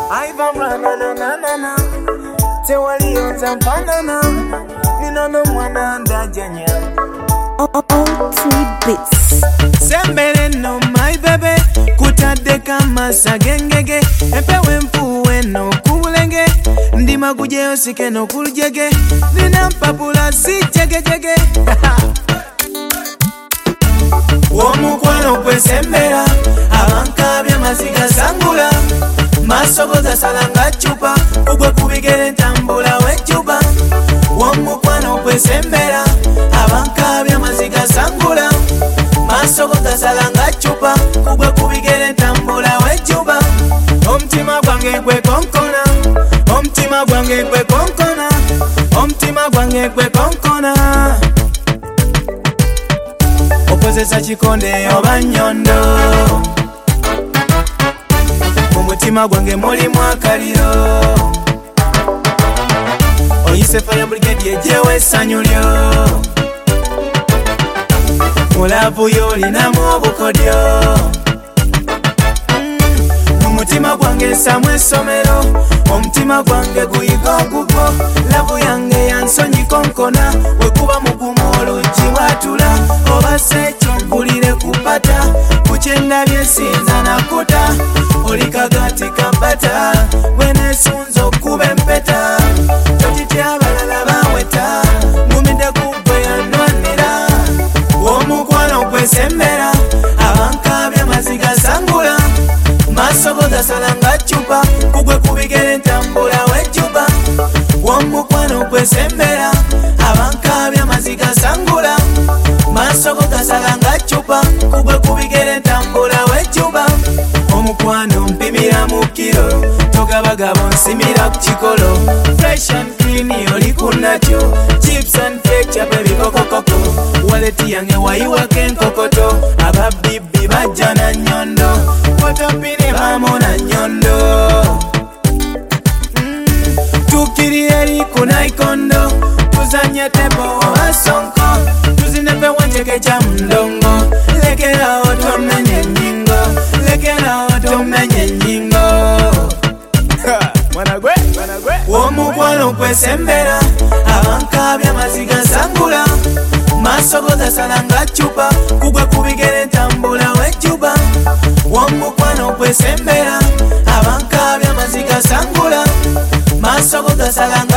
Ivan na tewali onza mpanana ninono mwana ndajanya OT Beats. Sembere no my baby kutadde kama sagengege empewe mpuwe no kubulenge ndima kujeyo sike no kuljege nina mpapula si jegejege Womukwano kwesembera abankabya maziga sangula masogoza salanga chupa kugwe kubigere ntambula wechuba Womukwano kwesembera abankabya maziga sangula masogoza salanga chupa kugwe kubigere ntambula wechuba Omutima gwange gwe konkona Omutima gwange gwe konkona Omutima gwange gwe konkona Okozesa chikonde oba nyondo Mumutima gwange mulimu akaliro Oyise fire brigade yejewe essanyu lyo Mulavu y'olinamu obukodyo Mumutima gwange ssamu essomero Omutima gwange guyiga ogugwo Lavu yange yansonyi konkona wekuba mugumu oluggi bwatula Oba sekyo mpulire kupata Kukyenda byesinza nakuta Oli kagati kabata Bwenesunza okuba empeta Tokitya abalala baweta Ngumidde kugwe yanwanira Womukwano gwesembera Abankabya maziga sangula Masogoza salanga chupa kugwe kubigere ntambula wejuba Womukwano gwesembera abankabya maziga sangula Masogoza salanga chupa kugwe kubigere ntambula wejuba Omukwano mpimira mu kiro togabagabo nsimira ku kikolo Fresh and clean oli kunatyo Chips and cake chape bikokokoko Waleti yange wayiwako enkokoto Ababibbi bajja na nyondo Potopine bamo na nyondo Tukiri eri ku naikondo Tuzanye tebo asonko Tuzinepe wancheke cha mndongo Lekera otomenye nyingo Lekera otomenye nyingo Mwanagwe Womukwano kwesembera Abankabya maziga sangula Masogoza salanga chupa kugwe kubigere ntambula wejuba Womukwano kwesembera Abankabya maziga sangula Masogoza salanga